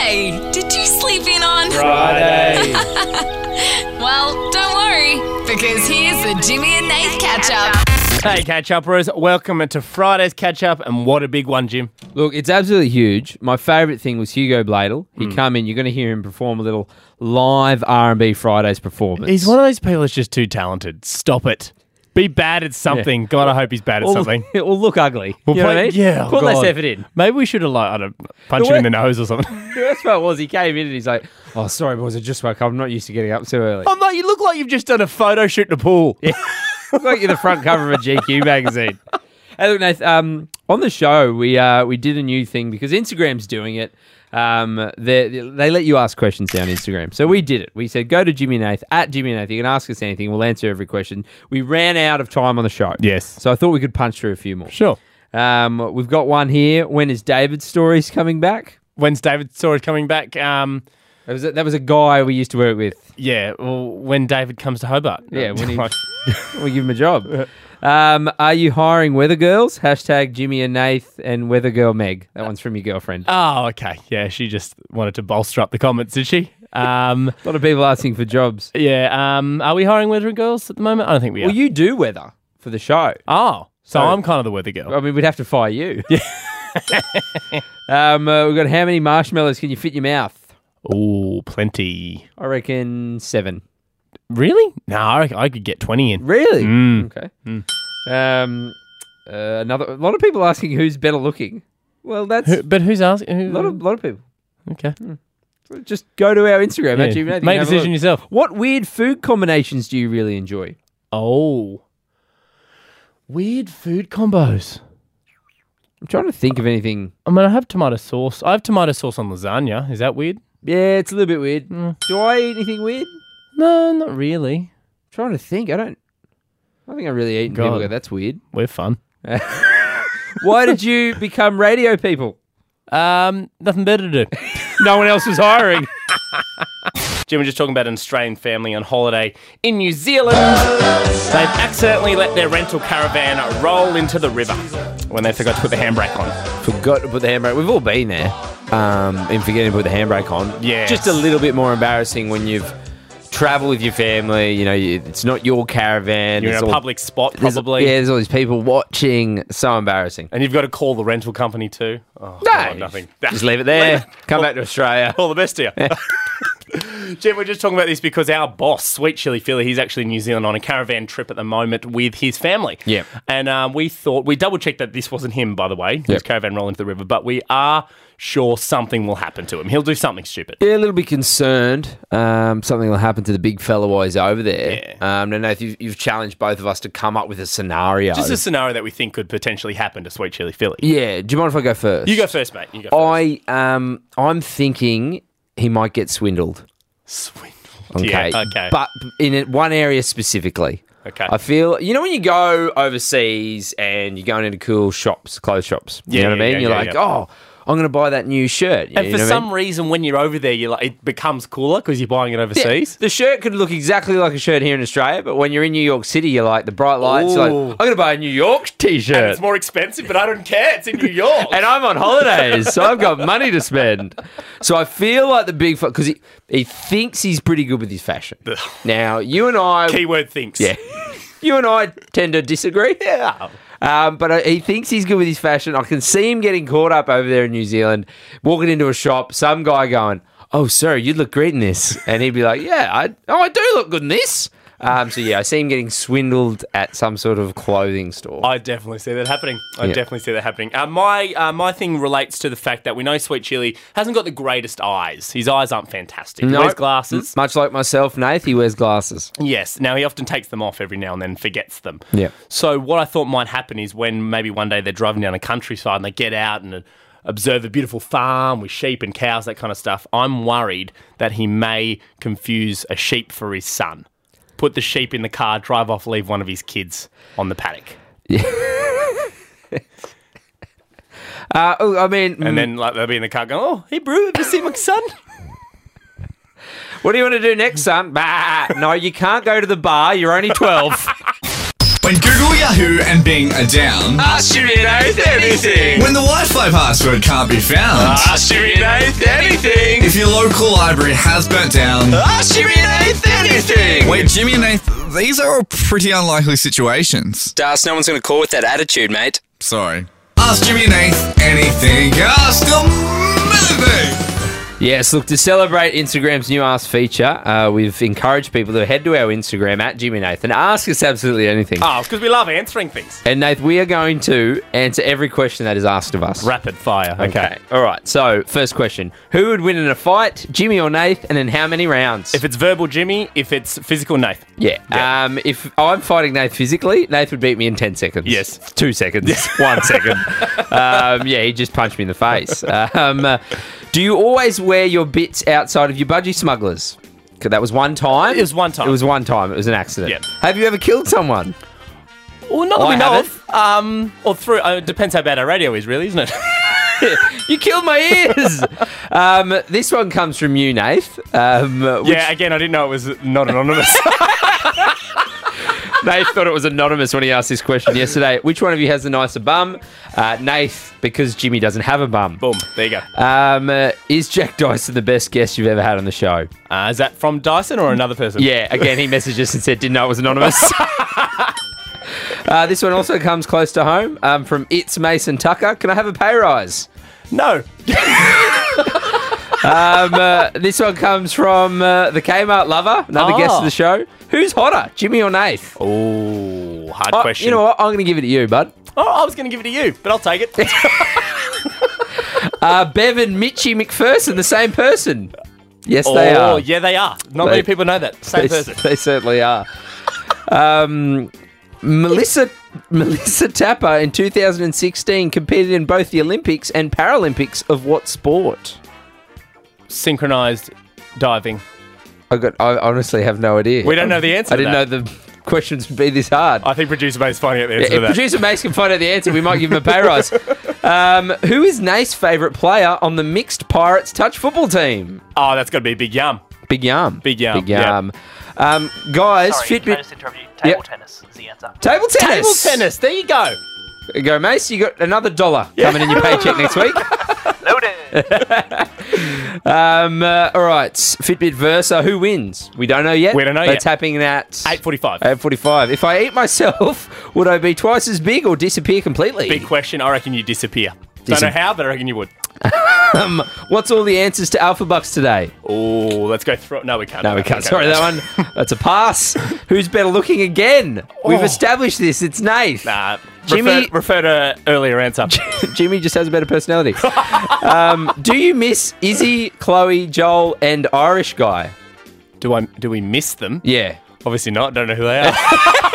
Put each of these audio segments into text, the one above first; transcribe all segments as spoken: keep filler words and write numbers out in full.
Hey, did you sleep in on Friday? Well, don't worry, because here's the Jimmy and Nath catch-up. Hey, catch-uppers. Welcome to Friday's catch-up, and what a big one, Jim. Look, it's absolutely huge. My favourite thing was Hugo Bladel. He mm. come in, you're going to hear him perform a little live R and B Fridays performance. He's one of those people that's just too talented. Stop it. Be bad at something. Yeah. God, I hope he's bad at or, something. Or look ugly. We'll you know play, what I mean? Yeah, Put oh less God. effort in. Maybe we should have, like, I don't know, punched him in the nose or something. The worst part was he came in and he's like, oh, sorry, boys, I just woke up. I'm not used to getting up so early. Oh, no, you look like you've just done a photo shoot in a pool. Yeah. Look like you're the front cover of a G Q magazine. Hey, look, Nath, um, on the show, we uh, we did a new thing because Instagram's doing it. Um, they they let you ask questions down Instagram. So we did it. We said, go to Jimmy and Nath, at Jimmy and Nath. You can ask us anything. We'll answer every question. We ran out of time on the show. Yes. So I thought we could punch through a few more. Sure. Um, we've got one here. When is David's Stories coming back? When's David's Stories coming back? Um, that was a, that was a guy we used to work with. Yeah. Well, when David comes to Hobart. Yeah. When he, we give him a job. Um, are you hiring weather girls? Hashtag Jimmy and Nath and weather girl Meg. That one's from your girlfriend. Oh, okay. Yeah, she just wanted to bolster up the comments, did she? Um, a lot of people asking for jobs. Yeah. Um, are we hiring weather girls at the moment? I don't think we are. Well, you do weather for the show. Oh, so, so I'm kind of the weather girl. I mean, we'd have to fire you. Yeah. um, uh, we've got how many marshmallows can you fit in your mouth? Oh, plenty. I reckon seven. Really? No, I, reckon I could get twenty in. Really? Mm. Okay. Mm. Um, uh, another a lot of people asking who's better looking. Well, that's Who, but who's asking? Who? a lot of lot of people. Okay. Mm. So just go to our Instagram. Yeah. Actually, make a decision yourself. What weird food combinations do you really enjoy? Oh, weird food combos. I'm trying to think of anything. I mean, I have tomato sauce. I have tomato sauce on lasagna. Is that weird? Yeah, it's a little bit weird. Mm. Do I eat anything weird? No, not really. I'm trying to think. I don't. I think I really eat. And people go, that's weird. We're fun. Why did you become radio people? Um, nothing better to do. No one else was hiring. Jim was just talking about an Australian family on holiday in New Zealand. They've accidentally let their rental caravan roll into the river when they forgot to put the handbrake on. Forgot to put the handbrake. We've all been there. Um, in forgetting to put the handbrake on. Yeah. Just a little bit more embarrassing when you've traveled with your family. You know, you, it's not your caravan. You're it's in a all, public spot, there's, probably. Yeah, there's all these people watching. So embarrassing. And you've got to call the rental company too. Oh, no, God, nothing. Just leave it there. Come back to Australia. All the best to you. Jim, we're just talking about this because our boss, Sweet Chili Philly, he's actually in New Zealand on a caravan trip at the moment with his family. Yeah. And um, we thought, we double checked that this wasn't him, by the way, his yep. caravan rolling into the river, but we are sure something will happen to him. He'll do something stupid. Yeah, a little bit concerned. Um, something will happen to the big fella while he's over there. Yeah. Um, now, Nath, you've, you've challenged both of us to come up with a scenario. Just a scenario that we think could potentially happen to Sweet Chili Philly. Yeah. Do you mind if I go first? You go first, mate. You go first. I, um, I'm thinking he might get swindled. Swindled. Okay. Yeah, okay. But in it- one area specifically. Okay. I feel, you know, when you go overseas and you're going into cool shops, clothes shops, you Yeah, know what I mean? yeah, You're yeah, like, yeah. oh, I'm going to buy that new shirt. And You for know what I some mean? reason, when you're over there, you like it becomes cooler because you're buying it Yeah, overseas. the shirt could look exactly like a shirt here in Australia, but when you're in New York City, you're like, the bright lights, you're Ooh. like, I'm going to buy a New York t-shirt. And it's more expensive, but I don't care. It's in New York. And I'm on holidays, so I've got money to spend. So I feel like the big... Because he, he thinks he's pretty good with his fashion. Now, you and I... Keyword thinks. Yeah. You and I tend to disagree. Yeah. Um, but uh, he thinks he's good with his fashion. I can see him getting caught up over there in New Zealand, walking into a shop, some guy going, oh, sir, you look great in this. And he'd be like, yeah, I, oh, I do look good in this. Um, so, yeah, I see him getting swindled at some sort of clothing store. I definitely see that happening. I Yeah. definitely see that happening. Uh, my uh, my thing relates to the fact that we know Sweet Chili hasn't got the greatest eyes. His eyes aren't fantastic. He No. wears glasses. Much like myself, Nath, he wears glasses. Yes. Now, he often takes them off every now and then and forgets them. Yeah. So what I thought might happen is when maybe one day they're driving down a countryside and they get out and uh, observe a beautiful farm with sheep and cows, that kind of stuff, I'm worried that he may confuse a sheep for his son. Put the sheep in the car, drive off, leave one of his kids on the paddock. Yeah. uh, oh, I mean... And then like they'll be in the car going, oh, hey, bro, have you seen my son? What do you want to do next, son? Bah, no, you can't go to the bar. You're only twelve. When Google, Yahoo and Bing are down. Ask Jimmy and Nath anything. When the Wi-Fi password can't be found. Ask Jimmy and Nath anything. If your local library has burnt down. Ask Jimmy and Nath anything. Wait, Jimmy and Nath, these are all pretty unlikely situations. Das, no one's going to call with that attitude, mate. Sorry. Ask Jimmy and Nath anything. Ask them anything. Yes, look, to celebrate Instagram's new Ask feature, uh, we've encouraged people to head to our Instagram at Jimmy Nath and ask us absolutely anything. Oh, because we love answering things. And Nath, we are going to answer every question that is asked of us. Rapid fire. Okay. Okay. All right. So, first question. Who would win in a fight, Jimmy or Nath, and in how many rounds? If it's verbal, Jimmy. If it's physical, Nath. yeah. Yeah. Um, if I'm fighting Nath physically, Nath would beat me in ten seconds. Yes. Two seconds. One second. Um, yeah, he just punched me in the face. Um, uh, do you always wear your bits outside of your budgie smugglers? 'Cause that was one time. It was one time. It was one time. It was an accident. Yep. Have you ever killed someone? Well, not that I we know haven't. of. Um, or through. Uh, it depends how bad our radio is, really, isn't it? You killed my ears. um, this one comes from you, Nath. Um, which- Yeah. Again, I didn't know it was not anonymous. Nath thought it was anonymous when he asked this question yesterday. Which one of you has the nicer bum? Uh, Nath, because Jimmy doesn't have a bum. Boom. There you go. Um, uh, is Jack Dyson the best guest you've ever had on the show? Uh, is that from Dyson or another person? Yeah, again, he messaged us and said, didn't know it was anonymous. uh, this one also comes close to home um, from It's Mason Tucker. Can I have a pay rise? No. Um, uh, this one comes from uh, the Kmart lover, another Oh. guest of the show. Who's hotter, Jimmy or Nath? Oh, hard Oh, question. you know what? I'm going to give it to you, bud. Oh, I was going to give it to you, but I'll take it. Uh, Bev and Mitchie McPherson, the same person. Yes, they oh, are. yeah, they are. Not They- many people know that. Same They, person. they certainly are. Um, Melissa Melissa Tapper in two thousand sixteen competed in both the Olympics and Paralympics of what sport? Synchronized diving. I got. I honestly have no idea. We don't know the answer I to didn't that. know the questions would be this hard. I think producer May's finding out the answer Yeah, to if that. producer Mace can find out the answer, we might give him a pay rise. Um, who is Nate's favourite player on the mixed Pirates touch football team? Oh, that's got to be Big Yum. Big Yum. Big Yum, Big Yum. Um, guys, Sorry, can I Fitbit. just interrupt you? Table Yep. tennis is the answer. Table tennis. Table tennis. There you go. There you go, Mace. You got another dollar coming in your paycheck next week. Loaded. Um, uh, all right, Fitbit Versa. Who wins? We don't know yet. We don't know That's yet. happening at eight forty-five. eight forty-five. If I eat myself, would I be twice as big or disappear completely? Big question. I reckon you disappear. Dis- Don't know how, but I reckon you would. Um, what's all the answers to Alpha Bucks today? Oh, let's go through. No, we can't. No, we Okay, can't. okay. Sorry, that one. That's a pass. Who's better looking again? We've Oh. established this. It's Nath. Nah, Jimmy- refer, refer to earlier answer. Jimmy just has a better personality. um, do you miss Izzy, Chloe, Joel, and Irish guy? do I? Do we miss them? Yeah. Obviously not. Don't know who they are.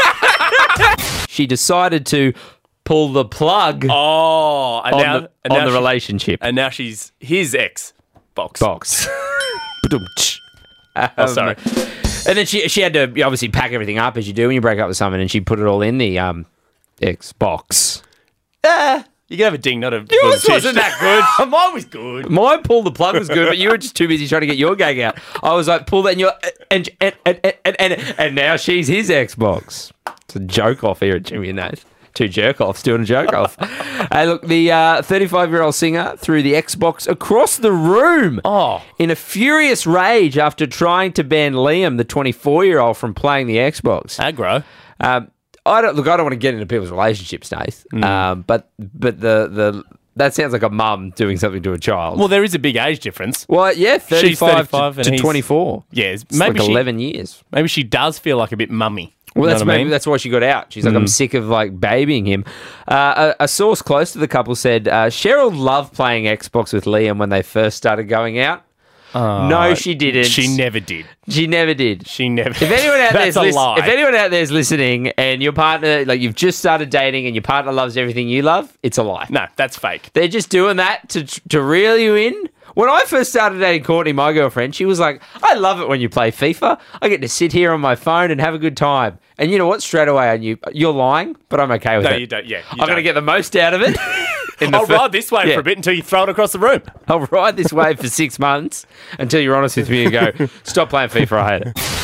She decided to pull the plug oh, and on now, the, and on now the she- relationship. And now she's his ex box. Box. Ba-dum-tsh. Um, Oh, sorry. And then she she had to obviously pack everything up as you do when you break up with someone, and she put it all in the um Xbox. Eh, you can have a ding, not a. Yours little wasn't tish. that good. Mine was good. My pull the plug was good, but you were just too busy trying to get your gag out. I was like, pull that, and you're and and and and and, and now she's his Xbox. It's a joke off here at Jimmy and Nate. Two jerk offs doing a joke off. Hey, look, the uh, thirty-five-year-old singer threw the Xbox across the room Oh. in a furious rage after trying to ban Liam, the twenty-four-year-old, from playing the Xbox. Aggro. Um, I don't look. I don't want to get into people's relationships, Nath. Mm. Um, but but the the that sounds like a mum doing something to a child. Well, there is a big age difference. Well, yeah, thirty-five, thirty-five to, and to he's- twenty-four. Yeah, It's maybe like she, eleven years. maybe she does feel like a bit mummy. Well, You know that's what I maybe mean? that's why she got out. She's like, I'm sick of like babying him. Uh, a, a source close to the couple said uh, Cheryl loved playing Xbox with Liam when they first started going out. no, she didn't. She never did. She never did. She never. If anyone out there's That's a lis- lie. if anyone out there's listening and your partner, like you've just started dating and your partner loves everything you love, it's a lie. No, that's fake. They're just doing that to to reel you in. When I first started dating Courtney, my girlfriend, she was like, I love it when you play FIFA. I get to sit here on my phone and have a good time. And you know what? Straight away I knew, you're lying, but I'm okay with No, it. you don't. Yeah, you I'm going to don't. get the most out of it. in the I'll fir- ride this way Yeah. for a bit until you throw it across the room. I'll ride this wave for six months until you're honest with me and go, stop playing FIFA, I hate it.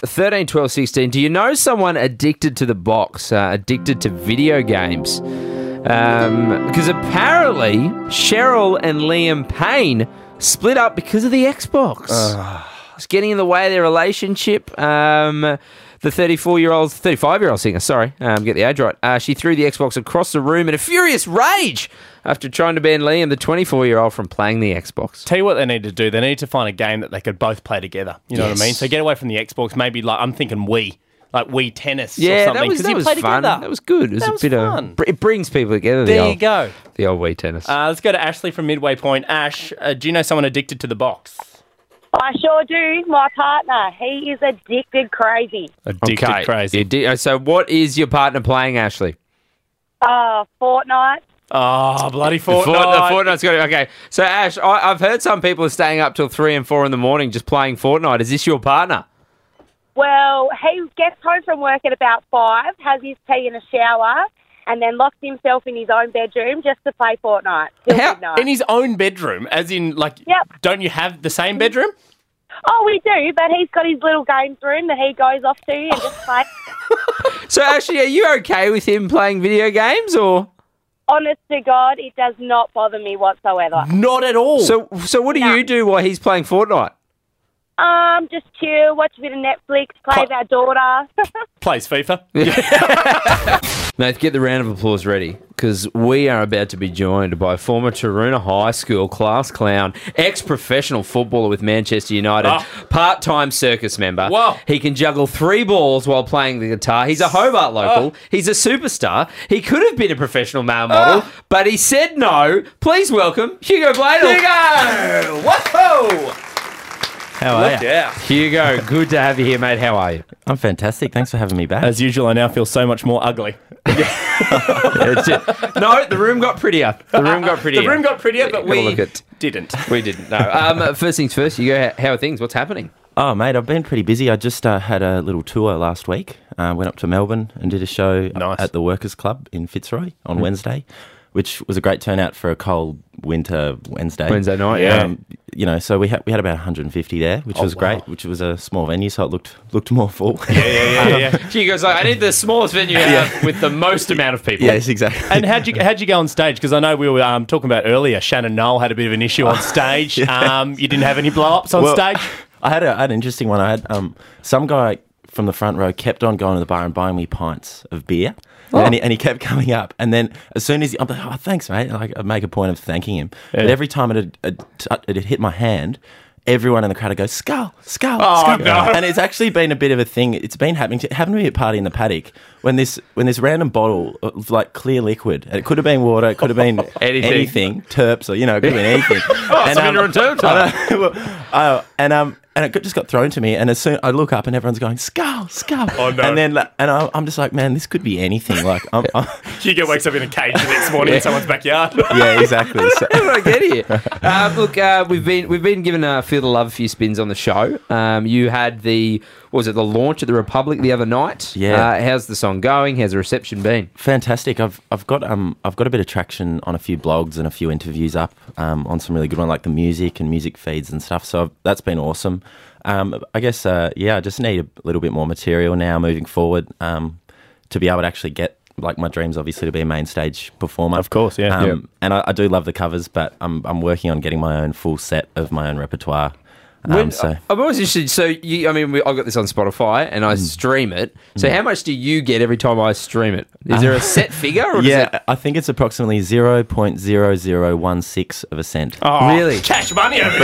thirteen, twelve, sixteen. Do you know someone addicted to the box, uh, addicted to video games? Um, because apparently Cheryl and Liam Payne split up because of the Xbox. It's getting in the way of their relationship. Um, the thirty-four-year-old, thirty-five-year-old singer, sorry, um, get the age right. Uh, she threw the Xbox across the room in a furious rage after trying to ban Liam, the twenty-four-year-old, from playing the Xbox. Tell you what they need to do. They need to find a game that they could both play together. You know Yes. what I mean? So get away from the Xbox. Maybe like I'm thinking Wii, like Wii Tennis or Yeah, something. that was, 'cause that you was play fun. together. That was good. It was That a was bit fun. of... It brings people together. The There old, you go. The old Wii tennis. Uh, let's go to Ashley from Midway Point. Ash, uh, do you know someone addicted to the box? I sure do. My partner, he is addicted crazy. Addicted okay. crazy. You di- uh, so what is your partner playing, Ashley? Uh, Fortnite. Oh, bloody The Fortnite. Fort- the Fortnite's got it. Okay. So, Ash, I, I've heard some people are staying up till three and four in the morning just playing Fortnite. Is this your partner? Well, he gets home from work at about five, has his tea and a shower, and then locks himself in his own bedroom just to play Fortnite till How, midnight. in his own bedroom, as in, like, Yep. don't you have the same bedroom? Oh, we do, but he's got his little games room that he goes off to and just plays. So, Ashley, are you okay with him playing video games or? Honest to God, it does not bother me whatsoever. Not at all. So, so what do No. you do while he's playing Fortnite? Um, just chill, watch a bit of Netflix, play with our daughter. plays FIFA. Mate, get the round of applause ready because we are about to be joined by former Taroona High School class clown, ex-professional footballer with Manchester United, Oh. part-time circus member. Whoa. He can juggle three balls while playing the guitar. He's a Hobart local. Oh. He's a superstar. He could have been a professional male model, Oh. but he said no. Please welcome Hugo Bladel. Hugo! Whoa! How are you? Yeah. Hugo, good to have you here, mate. How are you? I'm fantastic. Thanks for having me back. As usual, I now feel so much more ugly. It's it. No, the room got prettier. The room got prettier. The room got prettier, but Gotta we look at- didn't. We didn't know. Um, first things first, you go. How are things? What's happening? oh, mate, I've been pretty busy. I just uh, had a little tour last week. Uh, went up to Melbourne and did a show Nice. at the Workers Club in Fitzroy on Wednesday, which was a great turnout for a cold winter Wednesday. Wednesday night, yeah. Um, you know, so we had we had about one hundred fifty there, which Oh, was wow. great. Which was a small venue, so it looked looked more full. Yeah, yeah, yeah, yeah. Hugo's like, I need the smallest venue you have with the most amount of people. yes, exactly. And how'd you how'd you go on stage? Because I know we were um, talking about earlier. Shannon Knoll had a bit of an issue on stage. um, you didn't have any blow ups on Well, stage. I had, a, I had an interesting one. I had um, some guy from the front row kept on going to the bar and buying me pints of beer. And, he, and he kept coming up. And then as soon as he, I'm like, oh, thanks, mate. Like, I make a point of thanking him. But every time it had, it, it had hit my hand, everyone in the crowd would go, skull, skull, Oh, skull. no. And it's actually been a bit of a thing. It's been happening to, it happened to me at a party in the paddock when this when this random bottle of like clear liquid, and it could have been water, it could have been Anything. anything, terps, or, you know, it could have been anything. Oh, and, some interim term time. I know. Well, uh, and um, and it got- just got thrown to me, and as soon I look up, and everyone's going skull, skull. Oh, no. And then, like, and I, I'm just like, man, this could be anything. Like, I'm, I'm, Hugo wakes up in a cage the next morning in someone's backyard. yeah, exactly. So, How did I get here? Uh, look, uh, we've been we've been given a Feel the Love a few spins on the show. Um, you had the what was it the launch at the Republic the other night? Yeah. Uh, how's the song going? How's the reception been? fantastic. I've I've got um I've got a bit of traction on a few blogs and a few interviews up um on some really good ones like the music and music feeds and stuff. So I've, that's been awesome. Um, I guess uh, yeah, I just need a little bit more material now moving forward um to be able to actually get. Like my dreams, obviously, to be a main stage performer. Of course, yeah. Um, Yeah. And I, I do love the covers, but I'm I'm working on getting my own full set of my own repertoire. Um, When- so I'm always interested. So, you, I mean, we, I've got this on Spotify and Mm. I stream it. So, how much do you get every time I stream it? Is there a set figure? Or does yeah, it, I think it's approximately zero point zero zero one six of a cent. Oh, Really? Cash money over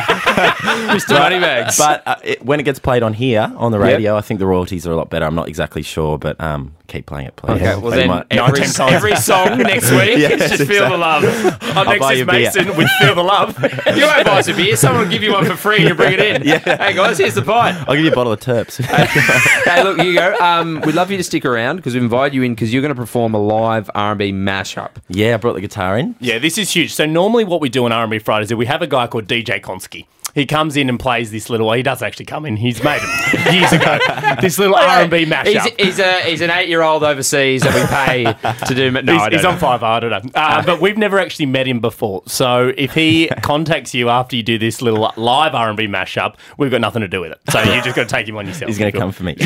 there. Mister Moneybags. But uh, it, when it gets played on here on the radio, I think the royalties are a lot better. I'm not exactly sure, but um, keep playing it, please. Okay, well They then might- every, Nine, ten times. every song next week Yes, is just Feel the Love. I'm next buy is you a beer. Mason with Feel the Love. You won't buy us a beer. Someone will give you one for free and you bring it in. Hey guys, here's the pint. I'll give you a bottle of Terps. Hey, look, Hugo, um, we'd love you to stick around because we invited you in because you're going to perform a live R and B mashup. yeah, I brought the guitar in. Yeah, this is huge. So normally what we do on R and B Fridays is we have a guy called D J Konski. he comes in and plays this little. Well, he does actually come in. He's made it years ago. This little R and B mashup. He's, he's a he's an eight year old overseas that we pay to do. No, he's, I don't he's know. on five. I don't know. Uh, but we've never actually met him before. So if he contacts you after you do this little live R and B mashup, we've got nothing to do with it. So you just got to take him on yourself. He's going to come for me.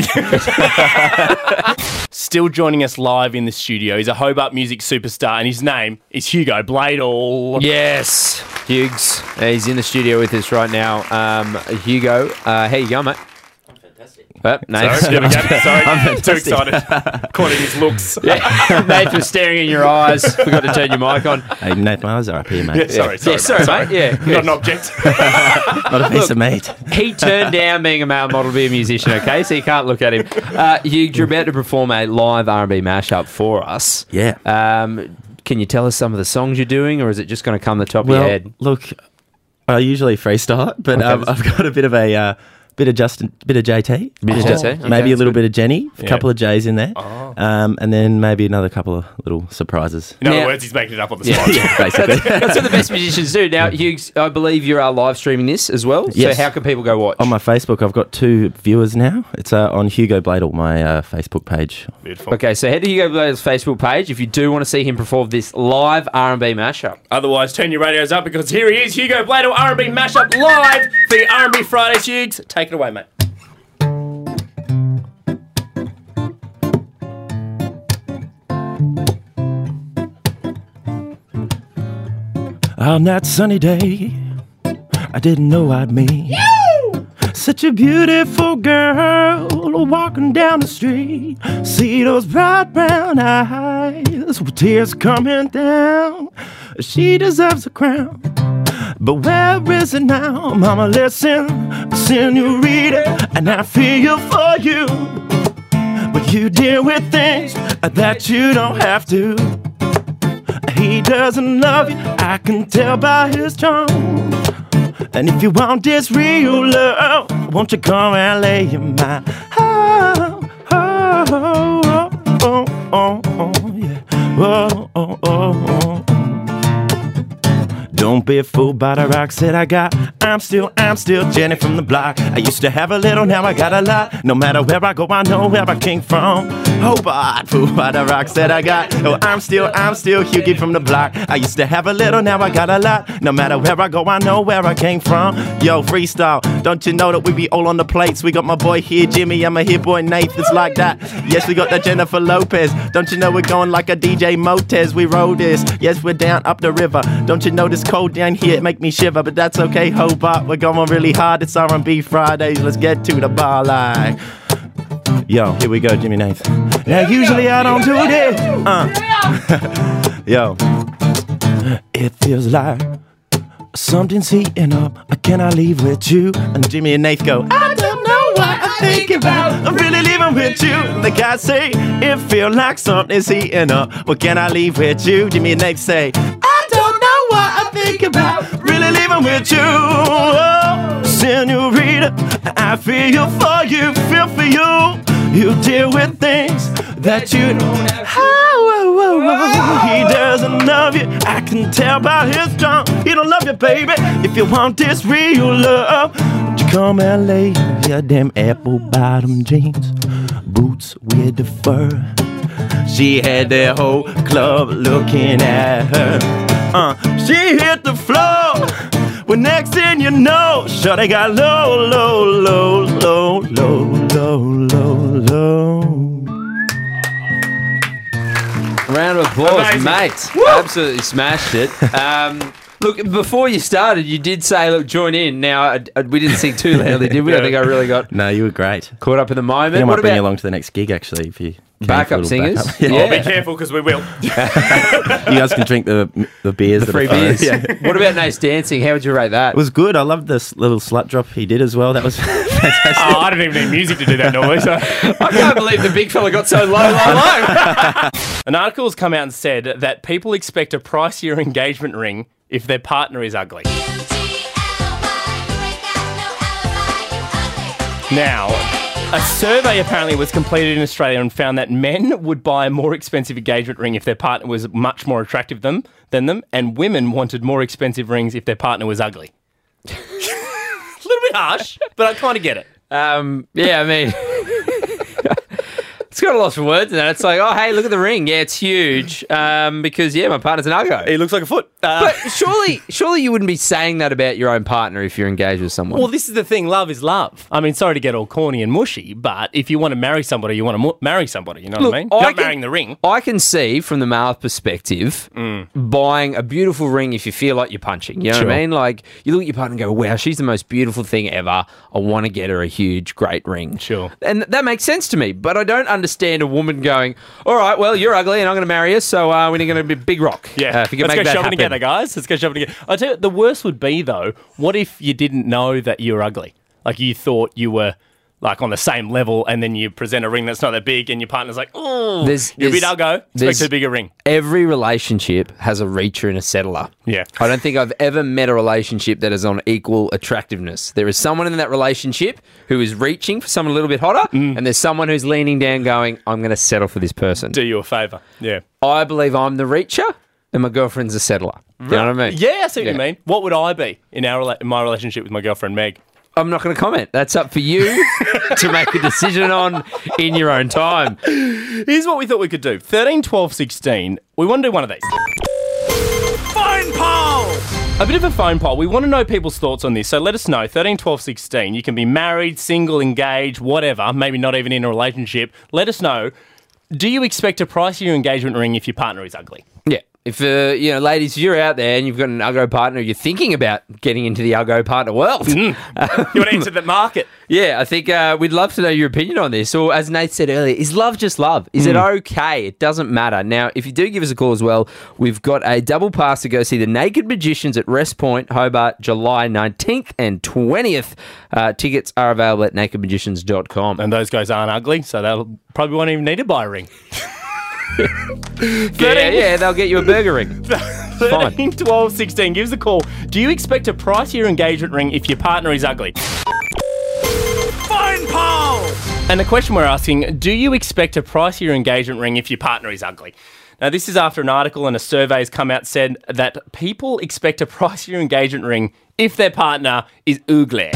Still joining us live in the studio. He's a Hobart music superstar, and his name is Hugo Bladel. Yes, Hughes. Uh, he's in the studio with us right now. Um, Hugo, uh, how you going, mate? Oh, Nate. Sorry, there we go. Sorry, I'm too excited. Caught in his looks. Yeah. Nate was staring in your eyes. Forgot to turn your mic on. Hey, Nate, my eyes are up here, mate. Yeah, sorry, sorry, Yeah, sorry, sorry. mate. Yeah, Not an object. Not a piece of meat. He turned down being a male model to be a musician, okay? So you can't look at him. Uh, Hugh, you're about to perform a live R and B mashup for us. Yeah. Um, can you tell us some of the songs you're doing, or is it just going to come the top Well, of your head? look, I usually freestyle it, but Okay. um, I've got a bit of a uh, bit of Justin, bit of J T, Bit of Just J T, okay, maybe a that's little good. bit of Jenny, a Yeah. couple of J's in there, um, and then maybe another couple of little surprises. In other Now- words, he's making it up on the Yeah. spot. Yeah, basically. That's what the best musicians do. Now, Hughes, I believe you are live streaming this as well. Yes. So how can people go watch? On my Facebook, I've got two viewers now. It's uh, on Hugo Bladel, my uh, Facebook page. Beautiful. Okay, so head to Hugo Bladel's Facebook page if you do want to see him perform this live R and B mashup. Otherwise, turn your radios up because here he is, Hugo Bladel, R and B mashup live for the R and B Fridays. Hughes, take it away, mate. On that sunny day, I didn't know I'd meet such a beautiful girl walking down the street. See those bright brown eyes with tears coming down. She deserves a crown. But where is it now? Mama, listen, senorita, and I feel for you. But you deal with things that you don't have to. He doesn't love you, I can tell by his tone. And if you want this real love, won't you come and lay your mind? Oh, oh, oh, oh, oh, oh, yeah. Oh, oh, oh, oh. Don't be fooled by the rocks that I got. I'm still, I'm still Jenny from the block. I used to have a little, now I got a lot. No matter where I go, I know where I came from. Hobart, fooled by the rocks that I got. Oh, I'm still, I'm still Hughie from the block. I used to have a little, now I got a lot. No matter where I go, I know where I came from. Yo, freestyle, don't you know that we be all on the plates? We got my boy here, Jimmy, and my here boy Nath. It's like that. Yes, we got that Jennifer Lopez. Don't you know we're going like a D J Motez? We rode this. Yes, we're down up the river. Don't you know this cold down here, it make me shiver, but that's okay, Hobart, we're going really hard. It's R and B Fridays, let's get to the bar like. Yo, here we go, Jimmy Nath. Now usually I don't do this. Uh. Yo, it feels like something's heating up. Can I leave with you? And Jimmy and Nath go, I don't know what I'm thinking about. I'm really leaving with you. The guys say, it feel like something's heating up. Well, can I leave with you? Jimmy and Nath say, I don't know what I think about. Really leaving with you. Oh, senorita, I feel for you, feel for you. You deal with things that you don't have. Oh, oh, oh, oh. He doesn't love you, I can tell by his tone. He don't love you, baby. If you want this real love, would you come and lay your damn apple bottom jeans, boots with the fur. She had the whole club looking at her. Uh, she hit the floor. Well, next thing you know, sure they got low, low, low, low, low, low, low, low. Round of applause, Amazing. mate. Absolutely smashed it. Um, look, before you started, you did say, look, join in. Now, uh, uh, we didn't sing too loudly, did we? I think I really got No, you were great. caught up in the I think I moment. might What bring you about along to the next gig, actually, if you can, backup for a little singers? backup. Yeah. Yeah. Oh, be careful because we will. You guys can drink the the beers, the that free are fun. beers? Yeah. What about Nate's dancing? How would you rate that? It was good. I loved this little slut drop he did as well. That was fantastic. Oh, I don't even need music to do that normally. So. I can't believe the big fella got so low, low, low. An article has come out and said that people expect a pricier engagement ring if their partner is ugly. Now, a survey apparently was completed in Australia and found that men would buy a more expensive engagement ring if their partner was much more attractive them, than them, and women wanted more expensive rings if their partner was ugly. bit harsh, but I kind of get it. Um, yeah, I mean, it's got a lot of words in that. It's like, oh, hey, look at the ring. Yeah, it's huge. Um, because yeah, my partner's an uggo. He looks like a foot. Uh, But surely, surely you wouldn't be saying that about your own partner if you're engaged with someone. well, this is the thing. Love is love. I mean, sorry to get all corny and mushy, but if you want to marry somebody, you want to mu- marry somebody. You know Look, what I mean? I Not can- marrying the ring. I can see from the male perspective buying a beautiful ring if you feel like you're punching. You know what Sure. I mean? Like you look at your partner and go, wow, she's the most beautiful thing ever. I want to get her a huge, great ring. Sure. And that makes sense to me. But I don't understand a woman going, all right, well, you're ugly and I'm going to marry you, so uh, we're going to be big rock. Yeah, Uh, if you can let's make go that shopping happen. together, guys. Let's go shopping together. I tell you, the worst would be though. What if you didn't know that you were ugly? Like you thought you were like on the same level, and then you present a ring that's not that big, and your partner's like, "Oh, There's- you're a bit there's- uggo. there's- Expect a bigger ring." Every relationship has a reacher and a settler. Yeah. I don't think I've ever met a relationship that is on equal attractiveness. There is someone in that relationship who is reaching for someone a little bit hotter, and there's someone who's leaning down going, I'm going to settle for this person. Do you a favour? Yeah. I believe I'm the reacher and my girlfriend's a settler. You know what I mean? Yeah, I see what Yeah. you mean. What would I be in our rela- in my relationship with my girlfriend Meg? I'm not going to comment. That's up for you to make a decision on in your own time. Here's what we thought we could do. thirteen, twelve, sixteen. We want to do one of these. Phone poll! A bit of a phone poll. We want to know people's thoughts on this. So let us know. thirteen, twelve, sixteen. You can be married, single, engaged, whatever. Maybe not even in a relationship. Let us know. Do you expect to price your engagement ring if your partner is ugly? Yeah. If, uh, you know, ladies, if you're out there and you've got an uggo partner, you're thinking about getting into the uggo partner world. You want to enter the market? Yeah, I think uh, we'd love to know your opinion on this. Or as Nate said earlier, is love just love? Is it okay? It doesn't matter. Now, if you do give us a call as well, we've got a double pass to go see the Naked Magicians at Rest Point, Hobart, July nineteenth and twentieth. Uh, tickets are available at naked magicians dot com. And those guys aren't ugly, so they'll probably won't even need to buy a ring. Yeah, yeah, they'll get you a burger ring. thirteen, twelve, sixteen. Give us a call. Do you expect to price your engagement ring if your partner is ugly? Phone poll! And the question we're asking, do you expect to price your engagement ring if your partner is ugly? Now, this is after an article and a survey has come out said that people expect to price your engagement ring if their partner is ugly.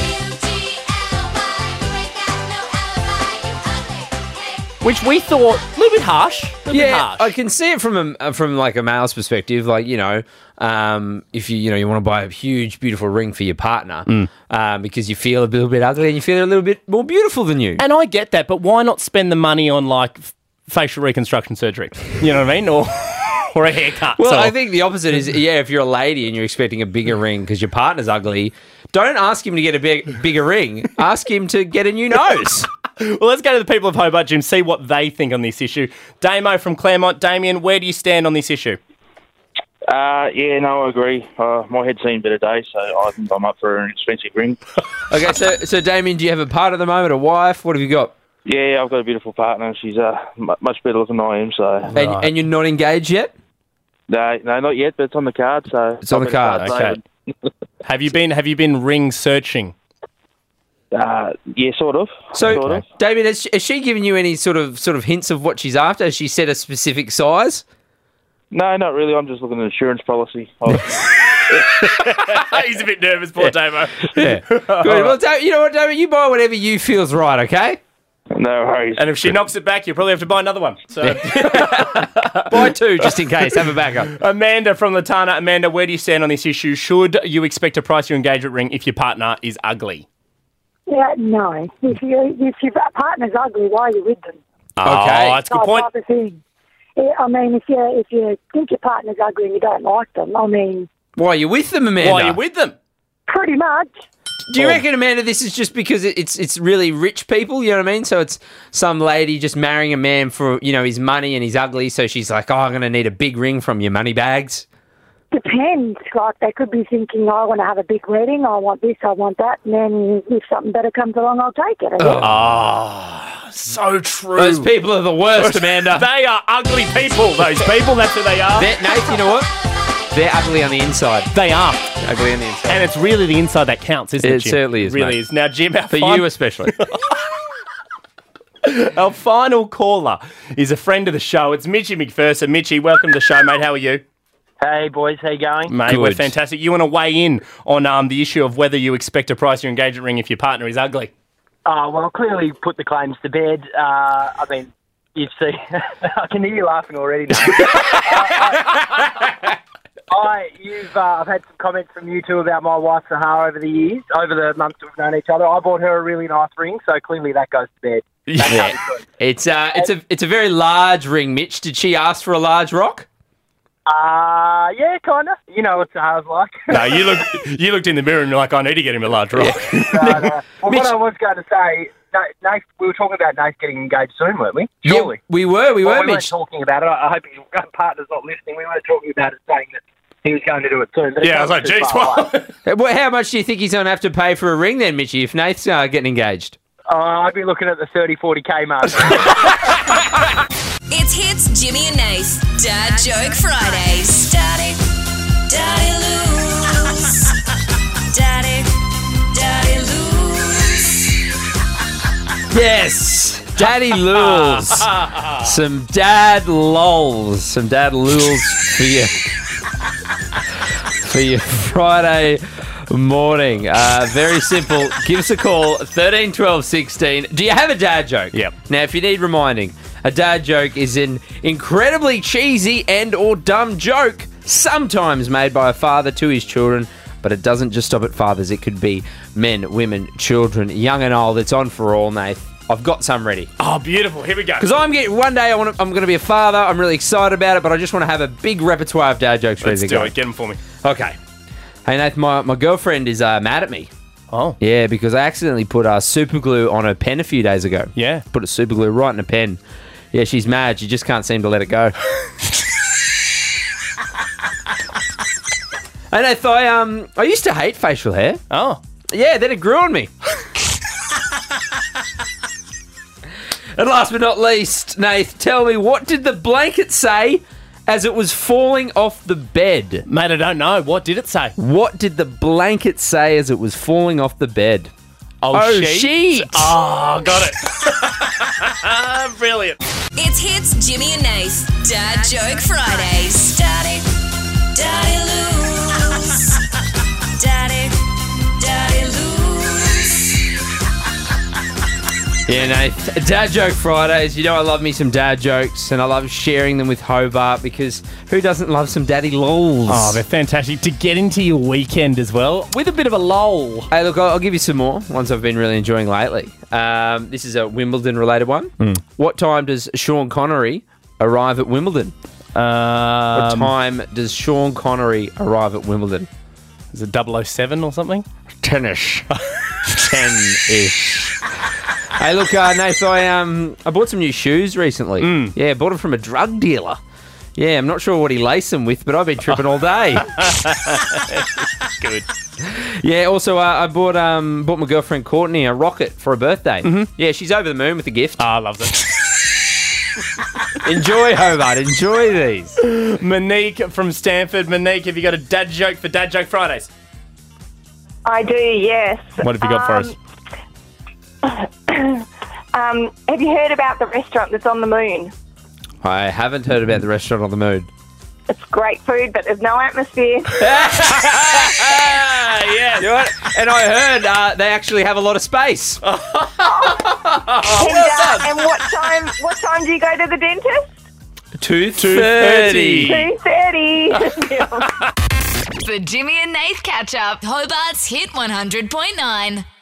Which we thought a little bit harsh. A little bit Yeah, harsh. I can see it from a from like a male's perspective. Like you know, um, if you you know you want to buy a huge, beautiful ring for your partner um, because you feel a little bit ugly and you feel a little bit more beautiful than you. And I get that, but why not spend the money on like f- facial reconstruction surgery? You know what I mean? Or or a haircut. Well, So- I think the opposite is yeah. If you're a lady and you're expecting a bigger ring because your partner's ugly, don't ask him to get a big bigger ring. Ask him to get a new nose. Well, let's go to the people of Hobart, Jim, see what they think on this issue. Damo from Claremont. Damien, where do you stand on this issue? Uh, yeah, no, I agree. Uh, my head's seen better days, so I think I'm up for an expensive ring. Okay, so so Damien, do you have a partner at the moment, a wife? What have you got? Yeah, I've got a beautiful partner. She's uh, mu much better looking than I am, so... And, and you're not engaged yet? No, no, not yet, but it's on the card, so... It's on the card, okay. Have you been Have you been ring searching? Uh, yeah, sort of. So, sort of. Damien, has she, has she given you any sort of sort of hints of what she's after? Has she set a specific size? No, not really. I'm just looking at an insurance policy. Oh, He's a bit nervous, poor Damo. Yeah. Good. Well, Damien, you know what, Damien? You buy whatever you feel's right, okay? no worries. And if she knocks it back, you probably have to buy another one. So, Buy two just in case. Have a backup. Amanda from Latana. Amanda, where do you stand on this issue? Should you expect to price your engagement ring if your partner is ugly? Yeah, no. If you if your partner's ugly, why are you with them? Okay, oh, that's a good That point. type of thing. Yeah, I mean, if you if you think your partner's ugly and you don't like them, I mean, Why are you with them, Amanda? Why are you with them? pretty much. Do you reckon, Amanda, this is just because it- it's it's really rich people? You know what I mean? So it's some lady just marrying a man for you know his money and he's ugly, so she's like, "Oh, I'm going to need a big ring from your money bags." Depends. Like, they could be thinking, I want to have a big wedding, I want this, I want that, and then if something better comes along, I'll take it. I guess. Oh, so true. Those people are the worst, Amanda. They are ugly people, those people. That's who they are. They're, Nate, you know what? They're ugly on the inside. They are. Ugly on the inside. And it's really the inside that counts, isn't it, It Jim? certainly is, really mate. is. Now, Jim, our, For fin- you especially. our final caller is a friend of the show. It's Mitchie McPherson. Mitchie, welcome to the show, mate. How are you? Hey, boys. How you going? Mate, we're Good. fantastic. You want to weigh in on um, the issue of whether you expect to price your engagement ring if your partner is ugly? Oh, well, clearly put the claims to bed. Uh, I mean, you see, I can hear you laughing already now. I, I, you've, uh, I've had some comments from you two about my wife Sahara over the years, over the months we've known each other. I bought her a really nice ring, so clearly that goes to bed. That Yeah. can't be true. It's uh, it's a it's a very large ring, Mitch. Did she ask for a large rock? Uh, yeah, kind of. You know what Sahara's like. No, you look you looked in the mirror and you're like, I need to get him a large rock. No, no. Well, Mitch- what I was going to say, Na- Nath, we were talking about Nath getting engaged soon, weren't we? Surely. Yeah, we were, we Well, were, we weren't Mitch. talking about it. I I hope his partner's not listening. We weren't talking about it, saying that he was going to do it soon. But it Yeah, I was like, sounds too geez, far away. what? Well, how much do you think he's going to have to pay for a ring then, Mitchy, if Nath's uh, getting engaged? Uh, I'd be looking at the thirty, forty K mark. It's Hits Jimmy and Nath. Dad Joke Fridays. Daddy, Daddy lose. Daddy, Daddy lose. Yes, Daddy Lulz. Some dad lols. Some dad lulz for you. For your Friday morning. Uh, very simple. Give us a call, thirteen twelve sixteen. Do you have a dad joke? Yep. Now, if you need reminding, a dad joke is an incredibly cheesy and or dumb joke, sometimes made by a father to his children, but it doesn't just stop at fathers. It could be men, women, children, young and old. It's on for all, Nath. I've got some ready. Oh, beautiful. Here we go. Because I'm getting one day I want to, I'm going to be a father. I'm really excited about it, but I just want to have a big repertoire of dad jokes ready Let's to do go. it. Get them for me. Okay. Hey, Nath, my, my girlfriend is uh, mad at me. Oh. Yeah, because I accidentally put uh, super glue on her pen a few days ago. Yeah. Put a super glue right in a pen. Yeah, she's mad. She just can't seem to let it go. And I thought, um, I used to hate facial hair. Oh. Yeah, then it grew on me. And last but not least, Nath, tell me, what did the blanket say as it was falling off the bed? Mate, I don't know. What did it say? What did the blanket say as it was falling off the bed? Oh, Oh, sheet. sheet. Oh, got it. Brilliant. It's Hits Jimmy and Nath. Dad Joke Fridays. Daddy, Daddy lose. Daddy, Daddy lose. Yeah, Nath, Dad Joke Fridays. You know I love me some dad jokes, and I love sharing them with Hobart, because who doesn't love some daddy lols? Oh, they're fantastic. To get into your weekend as well with a bit of a lull. Hey, look, I'll, I'll give you some more ones I've been really enjoying lately. Um, this is a Wimbledon-related one. What time does Sean Connery arrive at Wimbledon? What Um, time does Sean Connery arrive at Wimbledon? is it double oh seven or something? Ten-ish. Ten-ish. Hey, look, uh, Nath, I, um, I bought some new shoes recently. Yeah, bought them from a drug dealer. Yeah, I'm not sure what he laced them with, but I've been tripping all day. Good. Yeah, also, uh, I bought um, bought my girlfriend Courtney a rocket for her birthday. Yeah, she's over the moon with the gift. Ah, loves it. Enjoy, Hobart. Enjoy these. Monique from Stanford. Monique, have you got a dad joke for Dad Joke Fridays? I do, yes. What have you got for us? Um, have you heard about the restaurant that's on the moon? I haven't heard about the restaurant on the moon. It's great food, but there's no atmosphere. yes. You know what? And I heard uh, they actually have a lot of space. and, uh, and what time? What time do you go to the dentist? Two thirty. Two thirty. The Jimmy and Nath Catch Up. Hobart's Hit one hundred point nine.